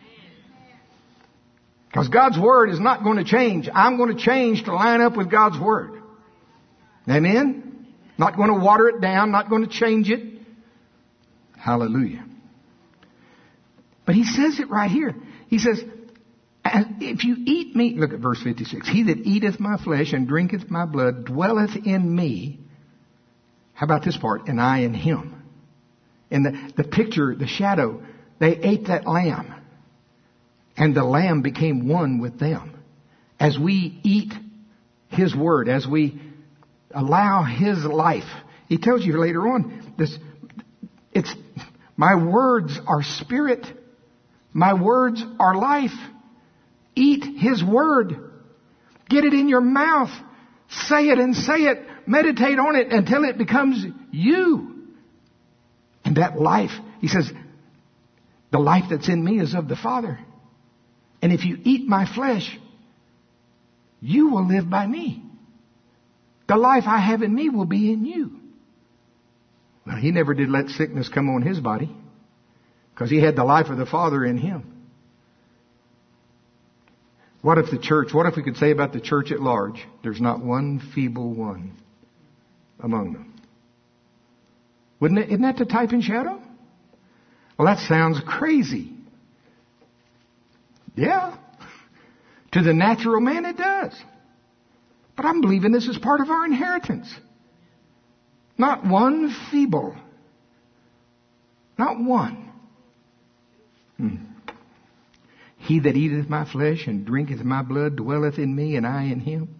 Because God's Word is not going to change. I'm going to change to line up with God's Word. Amen? Not going to water it down, not going to change it. Hallelujah. But he says it right here. He says, if you eat me, look at verse fifty-six. "He that eateth my flesh and drinketh my blood dwelleth in me." How about this part? "And I in him." In the, the picture, the shadow, they ate that lamb. And the lamb became one with them. As we eat his word, as we allow his life. He tells you later on, this, it's, my words are spirit. My words are life. Eat his word. Get it in your mouth. Say it and say it. Meditate on it until it becomes you. And And that life, he says, the life that's in me is of the Father. And if you eat my flesh, you will live by me. The life I have in me will be in you. Well, he never did let sickness come on his body because he had the life of the Father in him. What if the church, what if we could say about the church at large, there's not one feeble one among them? Wouldn't it, isn't that the type and shadow? Well, that sounds crazy. Yeah. To the natural man it does. But I'm believing this is part of our inheritance. Not one feeble. Not one. Hmm. He that eateth my flesh and drinketh my blood dwelleth in me, and I in him.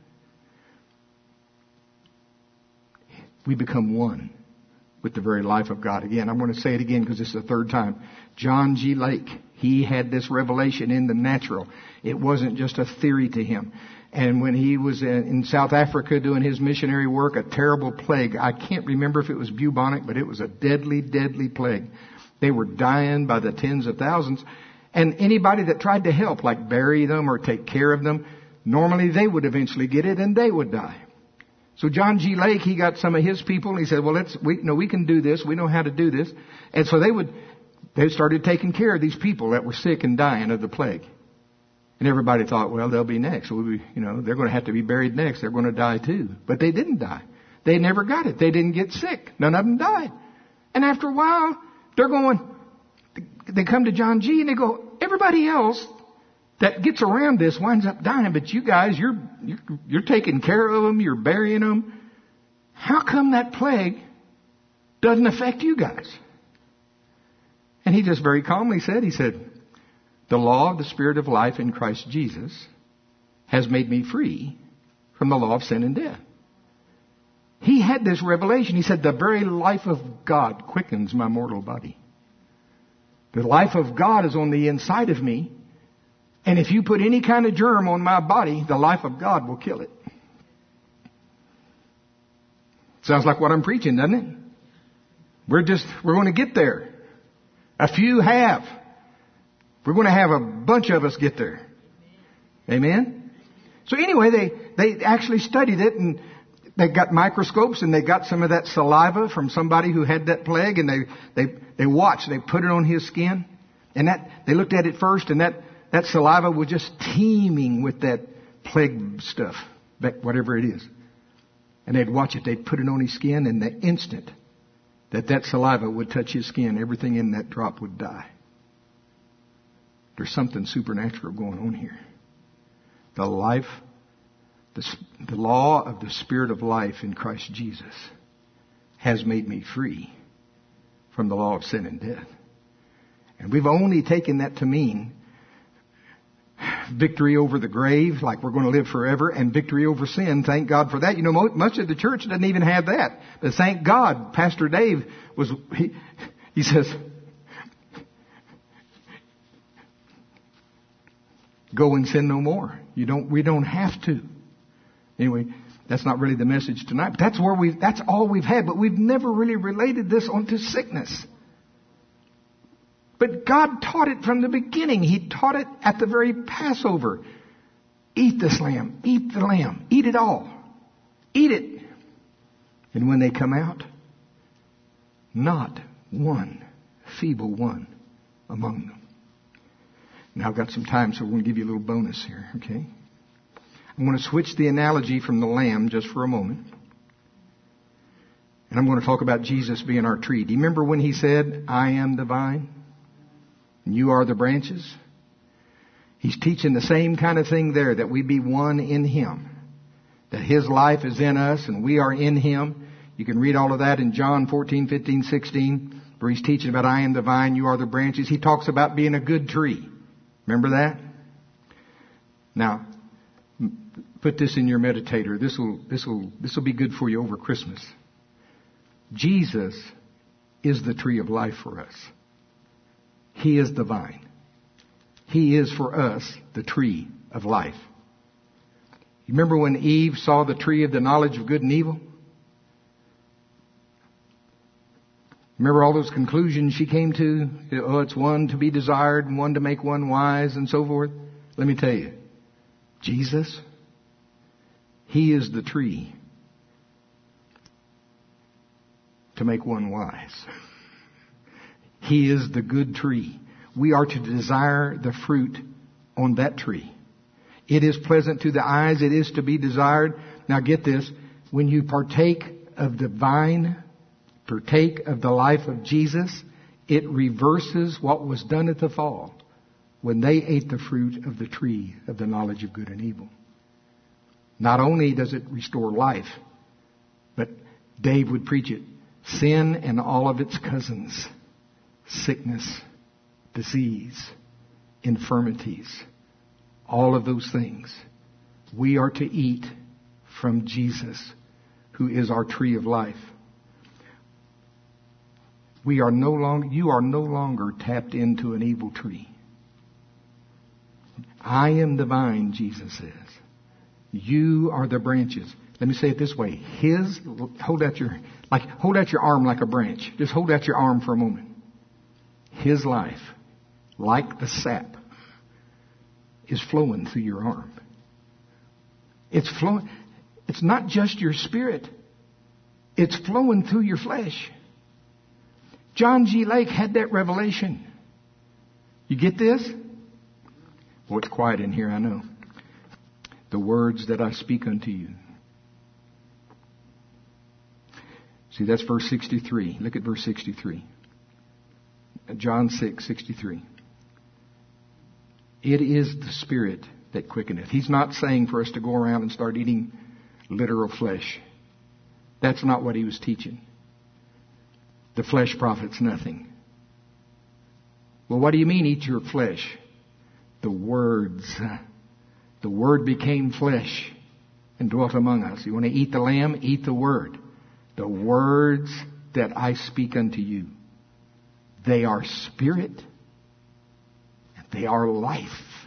We become one with the very life of God. Again, I'm going to say it again because it's the third time. John G. Lake, he had this revelation in the natural. It wasn't just a theory to him. And when he was in South Africa doing his missionary work, a terrible plague. I can't remember if it was bubonic, but it was a deadly, deadly plague. They were dying by the tens of thousands. And anybody that tried to help, like bury them or take care of them, normally they would eventually get it and they would die. So John G. Lake, he got some of his people and he said, well, let's, we, no, we can do this. We know how to do this. And so they would, they started taking care of these people that were sick and dying of the plague. And everybody thought, well, they'll be next. We'll be, you know, they're going to have to be buried next. They're going to die too. But they didn't die. They never got it. They didn't get sick. None of them died. And after a while, they're going, they come to John G. and they go, everybody else that gets around this winds up dying, but you guys, you're, you're, you're taking care of them. You're burying them. How come that plague doesn't affect you guys? And he just very calmly said, he said, the law of the Spirit of life in Christ Jesus has made me free from the law of sin and death. He had this revelation. He said, the very life of God quickens my mortal body. The life of God is on the inside of me. And if you put any kind of germ on my body, the life of God will kill it. Sounds like what I'm preaching, doesn't it? We're just, we're going to get there. A few have. We're going to have a bunch of us get there. Amen? So anyway, they, they actually studied it and they got microscopes and they got some of that saliva from somebody who had that plague and they, they, they watched, they put it on his skin and that, they looked at it first and that, that saliva was just teeming with that plague stuff, whatever it is. And they'd watch it, they'd put it on his skin and the instant that that saliva would touch his skin, everything in that drop would die. There's something supernatural going on here. The life, the, the law of the Spirit of life in Christ Jesus has made me free from the law of sin and death. And we've only taken that to mean victory over the grave, like we're going to live forever, and victory over sin. Thank God for that. You know, much of the church doesn't even have that. But thank God, Pastor Dave was, he, he says, go and sin no more. You don't, we don't have to. Anyway, that's not really the message tonight, but that's where we, that's all we've had, but we've never really related this onto sickness. But God taught it from the beginning. He taught it at the very Passover. Eat this lamb. Eat the lamb. Eat it all. Eat it. And when they come out, not one feeble one among them. Now I've got some time, so we're going to give you a little bonus here, okay? I'm going to switch the analogy from the lamb just for a moment. And I'm going to talk about Jesus being our tree. Do you remember when he said, I am the vine, and you are the branches? He's teaching the same kind of thing there, that we be one in him. That his life is in us and we are in him. You can read all of that in John fourteen, fifteen, sixteen, where he's teaching about I am the vine, you are the branches. He talks about being a good tree. Remember that? Now, put this in your meditator. This will, this will, this will be good for you over Christmas. Jesus is the tree of life for us. He is the vine. He is for us the tree of life. You remember when Eve saw the tree of the knowledge of good and evil? Remember all those conclusions she came to? Oh, it's one to be desired and one to make one wise and so forth. Let me tell you, Jesus, He is the tree to make one wise. He is the good tree. We are to desire the fruit on that tree. It is pleasant to the eyes. It is to be desired. Now get this. When you partake of the vine, partake of the life of Jesus, it reverses what was done at the fall when they ate the fruit of the tree of the knowledge of good and evil. Not only does it restore life, but Dave would preach it, sin and all of its cousins, sickness, disease, infirmities, all of those things. We are to eat from Jesus, who is our tree of life. We are no longer, you are no longer tapped into an evil tree. I am the vine, Jesus says. You are the branches. Let me say it this way. His, hold out your, like, hold out your arm like a branch. Just hold out your arm for a moment. His life, like the sap, is flowing through your arm. It's flowing. It's not just your spirit. It's flowing through your flesh. John G. Lake had that revelation. You get this? Well, it's quiet in here, I know. The words that I speak unto you. See, that's verse sixty-three. Look at verse sixty-three. John six, sixty-three. It is the Spirit that quickeneth. He's not saying for us to go around and start eating literal flesh. That's not what he was teaching. The flesh profits nothing. Well, what do you mean, eat your flesh? The words. The Word became flesh and dwelt among us. You want to eat the lamb? Eat the Word. The words that I speak unto you. They are spirit. And they are life.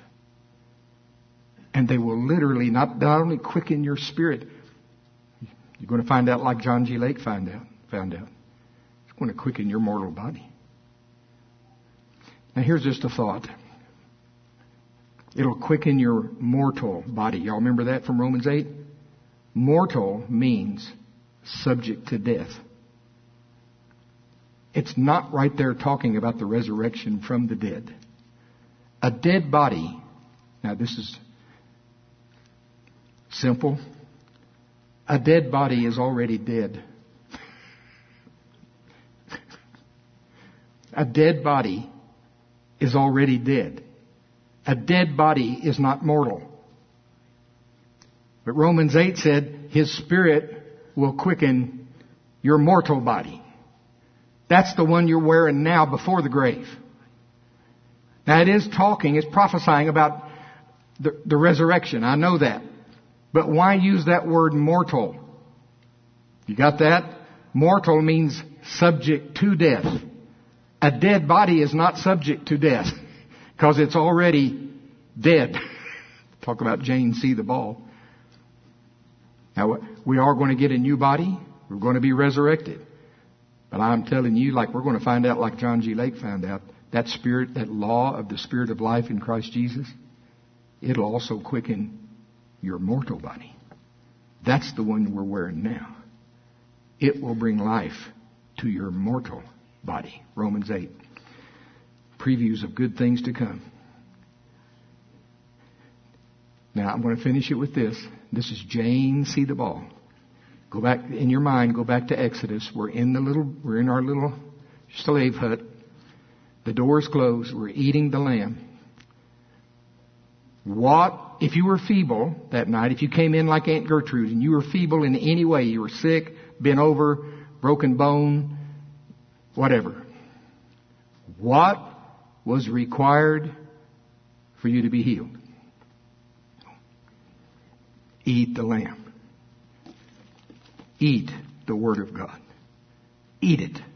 And they will literally not, not only quicken your spirit. You're going to find out like John G. Lake found out. Found out. It's going to quicken your mortal body. Now here's just a thought. It'll quicken your mortal body. Y'all remember that from Romans eight? Mortal means subject to death. It's not right there talking about the resurrection from the dead. A dead body, now this is simple. A dead body is already dead. A dead body is already dead. A dead body is not mortal. But Romans eight said His Spirit will quicken your mortal body. That's the one you're wearing now before the grave. Now it is talking, it's prophesying about the, the resurrection. I know that. But why use that word mortal? You got that? Mortal means subject to death. A dead body is not subject to death because it's already dead. Talk about Jane C. the ball. Now, we are going to get a new body. We're going to be resurrected. But I'm telling you, like we're going to find out, like John G. Lake found out, that spirit, that law of the Spirit of life in Christ Jesus, it'll also quicken your mortal body. That's the one we're wearing now. It will bring life to your mortal body. Romans eight. Previews of good things to come. Now, I'm going to finish it with this. This is Jane C. the ball. Go back in your mind. Go back to Exodus. We're in the little. We're in our little slave hut. The door is closed. We're eating the lamb. What if you were feeble that night? If you came in like Aunt Gertrude and you were feeble in any way, you were sick, bent over, broken bone, whatever. What was required for you to be healed? Eat the lamb. Eat the Word of God. Eat it.